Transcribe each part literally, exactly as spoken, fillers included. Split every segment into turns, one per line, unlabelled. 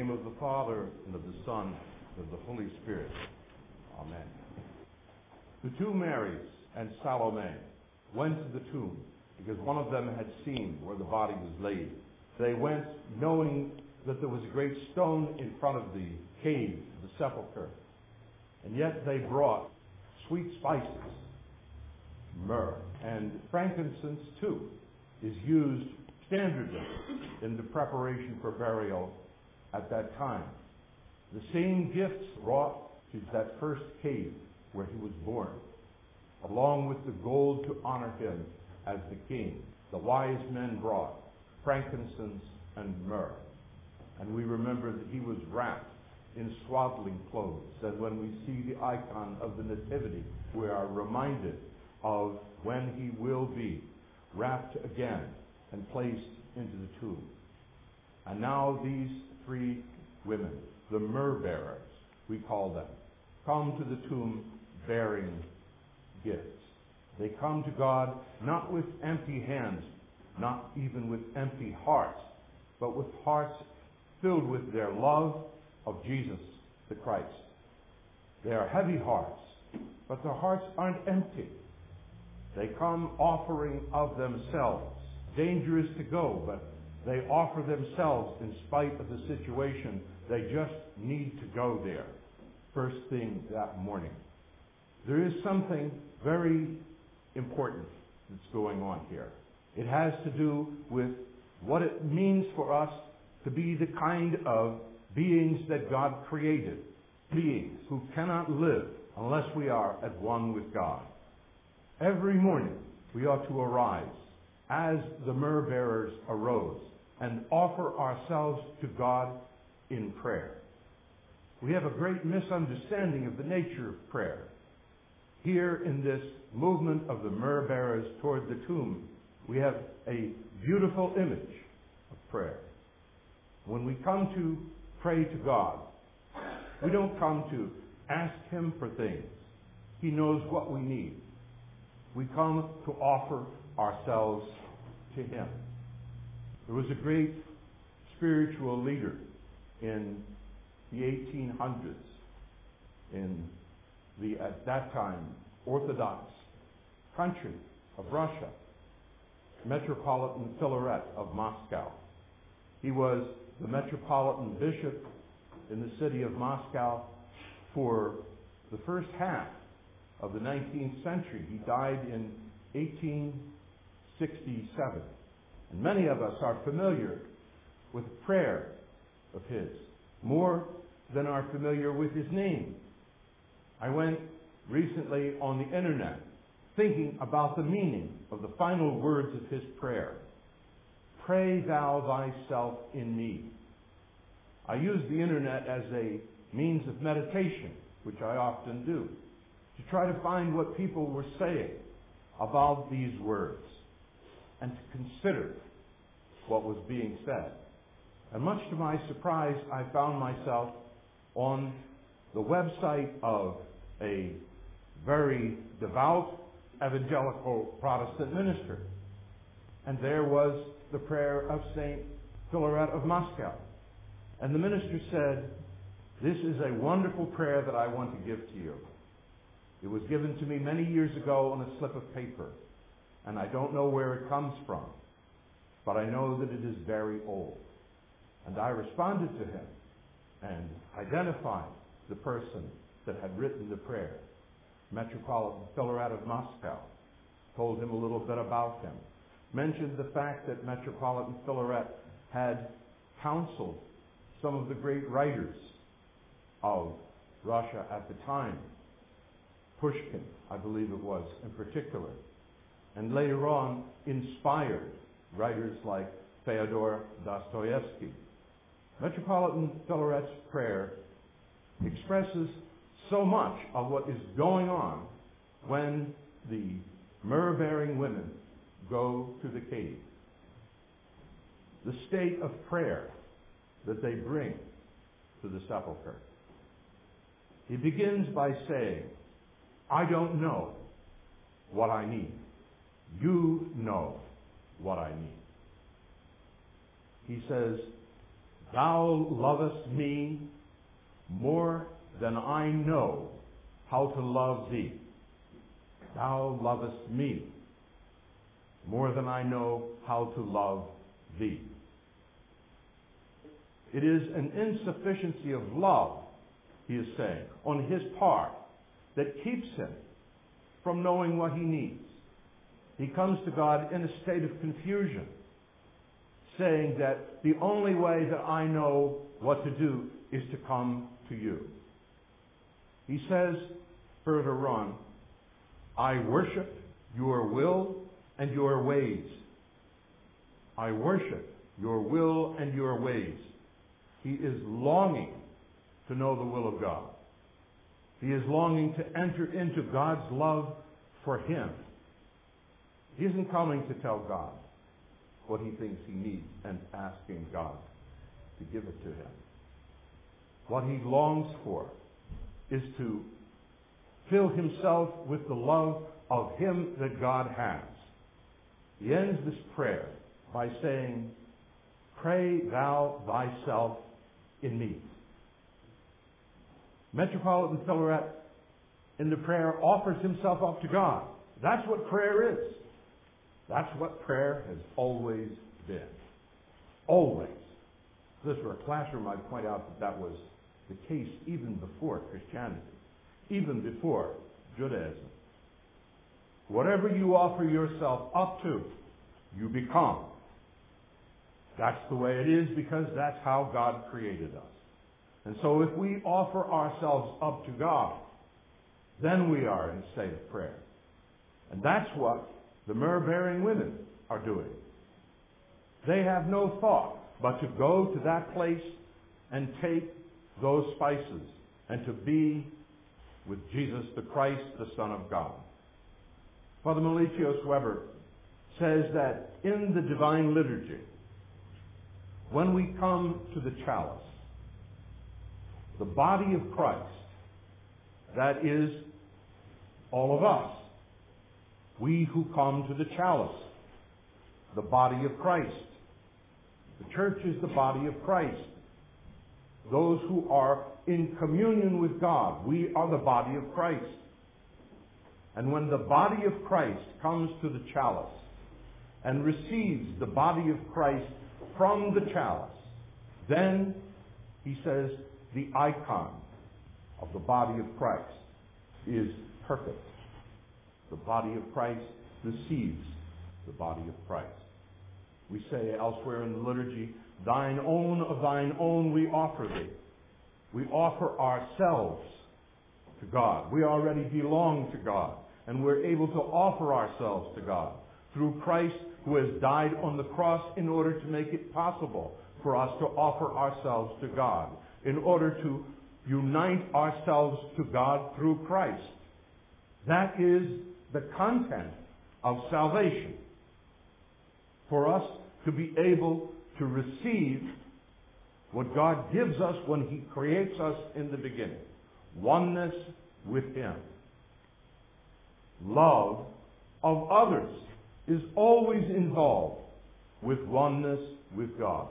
name of the Father, and of the Son, and of the Holy Spirit. Amen. The two Marys and Salome went to the tomb because one of them had seen where the body was laid. They went knowing that there was a great stone in front of the cave, the sepulchre. And yet they brought sweet spices, myrrh, and frankincense too is used standardly in the preparation for burial at that time. The same gifts brought to that first cave where he was born, along with the gold to honor him as the king. The wise men brought frankincense and myrrh. And we remember that he was wrapped in swaddling clothes. And when we see the icon of the Nativity, we are reminded of when he will be wrapped again and placed into the tomb. And now these three women, the myrrh bearers, we call them, come to the tomb bearing gifts. They come to God not with empty hands, not even with empty hearts, but with hearts filled with their love of Jesus the Christ. They are heavy hearts, but their hearts aren't empty. They come offering of themselves. Dangerous to go, but they offer themselves in spite of the situation. They just need to go there first thing that morning. There is something very important that's going on here. It has to do with what it means for us to be the kind of beings that God created. Beings who cannot live unless we are at one with God. Every morning we ought to arise as the myrrh bearers arose and offer ourselves to God in prayer. We have a great misunderstanding of the nature of prayer. Here in this movement of the myrrh bearers toward the tomb, we have a beautiful image of prayer. When we come to pray to God, we don't come to ask him for things. He knows what we need. We come to offer ourselves to him. There was a great spiritual leader in the eighteen hundreds in the, at that time, Orthodox country of Russia, Metropolitan Filaret of Moscow. He was the Metropolitan Bishop in the city of Moscow for the first half of the nineteenth century. He died in eighteen sixty-seven. And many of us are familiar with a prayer of his, more than are familiar with his name. I went recently on the internet thinking about the meaning of the final words of his prayer. Pray thou thyself in me. I use the internet as a means of meditation, which I often do, to try to find what people were saying about these words and to consider what was being said. And much to my surprise, I found myself on the website of a very devout evangelical Protestant minister. And there was the prayer of Saint Filaret of Moscow. And the minister said, "This is a wonderful prayer that I want to give to you. It was given to me many years ago on a slip of paper, and I don't know where it comes from, but I know that it is very old." And I responded to him and identified the person that had written the prayer, Metropolitan Filaret of Moscow, told him a little bit about him, mentioned the fact that Metropolitan Filaret had counseled some of the great writers of Russia at the time, Pushkin, I believe it was, in particular, and later on inspired writers like Fyodor Dostoevsky. Metropolitan Filaret's prayer expresses so much of what is going on when the myrrh-bearing women go to the cave. The state of prayer that they bring to the sepulchre. He begins by saying, "I don't know what I need. You know what I need." He says, Thou lovest me more than I know how to love thee. Thou lovest me more than I know how to love thee. It is an insufficiency of love, he is saying, on his part that keeps him from knowing what he needs. He comes to God in a state of confusion, saying that the only way that I know what to do is to come to you. He says further on, I worship your will and your ways. I worship your will and your ways. He is longing to know the will of God. He is longing to enter into God's love for him. He isn't coming to tell God what he thinks he needs and asking God to give it to him. What he longs for is to fill himself with the love of him that God has. He ends this prayer by saying, pray thou thyself in me. Metropolitan Philaret in the prayer offers himself up to God. That's what prayer is. That's what prayer has always been. Always. If this were a classroom, I'd point out that that was the case even before Christianity, even before Judaism. Whatever you offer yourself up to, you become. That's the way it is because that's how God created us. And so if we offer ourselves up to God, then we are in a state of prayer. And that's what the myrrh-bearing women are doing. They have no thought but to go to that place and take those spices and to be with Jesus the Christ, the Son of God. Father Melchios Weber says that in the divine liturgy, when we come to the chalice, the body of Christ, that is all of us, we who come to the chalice, the body of Christ. The church is the body of Christ. Those who are in communion with God, we are the body of Christ. And when the body of Christ comes to the chalice and receives the body of Christ from the chalice, then, he says, the icon of the body of Christ is perfect. The body of Christ receives the body of Christ. We say elsewhere in the liturgy, thine own of thine own we offer thee. We offer ourselves to God. We already belong to God, and we're able to offer ourselves to God through Christ, who has died on the cross in order to make it possible for us to offer ourselves to God, in order to unite ourselves to God through Christ. That is the content of salvation. For us to be able to receive what God gives us when he creates us in the beginning. Oneness with him. Love of others is always involved with oneness with God.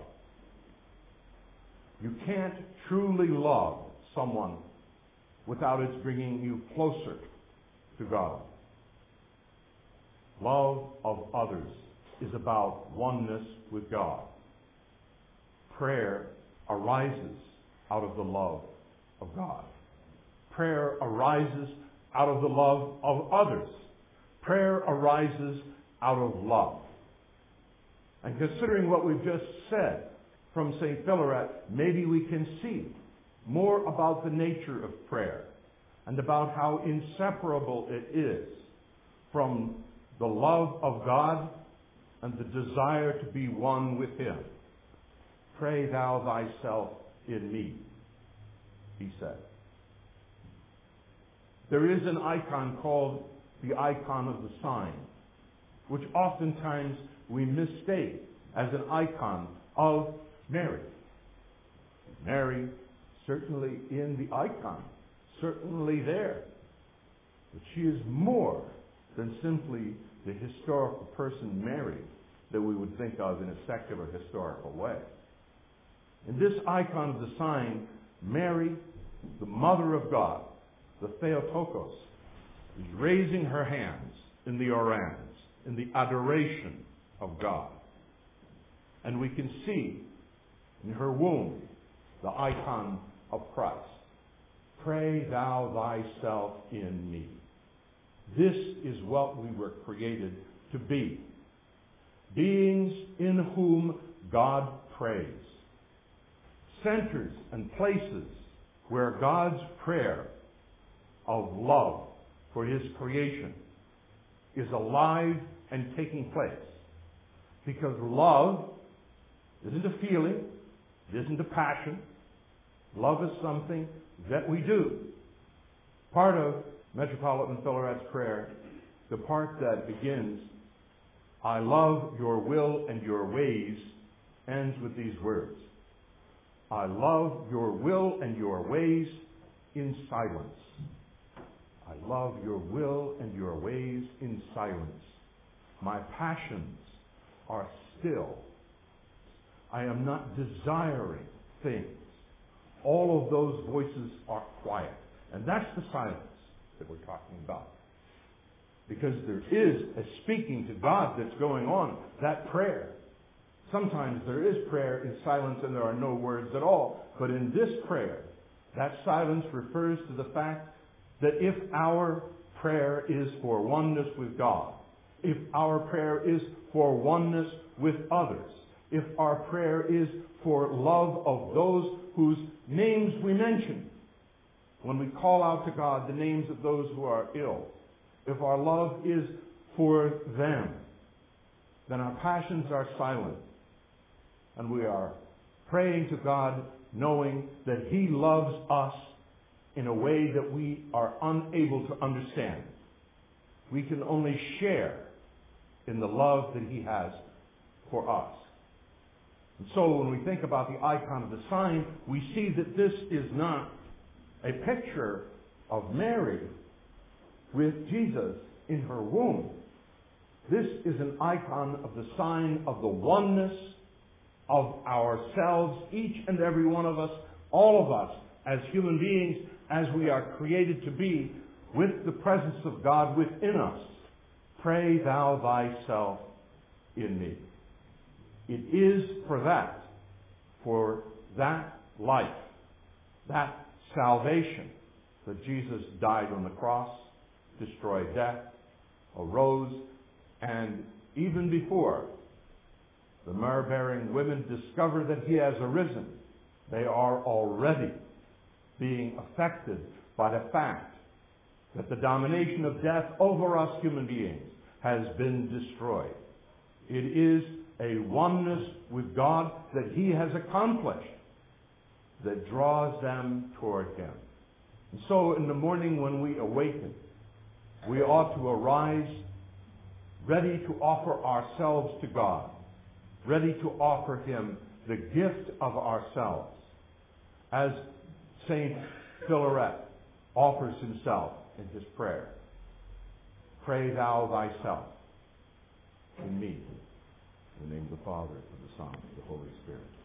You can't truly love someone without its bringing you closer to God. Love of others is about oneness with God. Prayer arises out of the love of God. Prayer arises out of the love of others. Prayer arises out of love. And considering what we've just said from Saint Philaret, maybe we can see more about the nature of prayer and about how inseparable it is from the love of God and the desire to be one with him. Pray thou thyself in me, he said. There is an icon called the icon of the sign, which oftentimes we mistake as an icon of Mary. Mary, certainly in the icon, certainly there. But she is more than simply the historical person Mary that we would think of in a secular historical way. In this icon of the sign, Mary, the Mother of God, the Theotokos, is raising her hands in the orans, in the adoration of God. And we can see in her womb the icon of Christ. Pray thou thyself in me. This is what we were created to be. Beings in whom God prays. Centers and places where God's prayer of love for his creation is alive and taking place. Because love isn't a feeling, it isn't a passion. Love is something that we do. Part of Metropolitan Filaret's prayer, the part that begins, I love your will and your ways, ends with these words. I love your will and your ways in silence. I love your will and your ways in silence. My passions are still. I am not desiring things. All of those voices are quiet. And that's the silence that we're talking about. Because there is a speaking to God that's going on, that prayer. Sometimes there is prayer in silence and there are no words at all. But in this prayer, that silence refers to the fact that if our prayer is for oneness with God, if our prayer is for oneness with others, if our prayer is for love of those whose names we mention, when we call out to God the names of those who are ill, if our love is for them, then our passions are silent. And we are praying to God knowing that he loves us in a way that we are unable to understand. We can only share in the love that he has for us. And so when we think about the icon of the sign, we see that this is not a picture of Mary with Jesus in her womb. This is an icon of the sign of the oneness of ourselves, each and every one of us, all of us, as human beings, as we are created to be, with the presence of God within us. Pray thou thyself in me. It is for that, for that life, that salvation, that Jesus died on the cross, destroyed death, arose, and even before the myrrh-bearing women discover that he has arisen, they are already being affected by the fact that the domination of death over us human beings has been destroyed. It is a oneness with God that he has accomplished that draws them toward him. And so in the morning when we awaken, we ought to arise ready to offer ourselves to God, ready to offer him the gift of ourselves, as Saint Filaret offers himself in his prayer. Pray thou thyself in me. In the name of the Father, and of the Son, and of the Holy Spirit.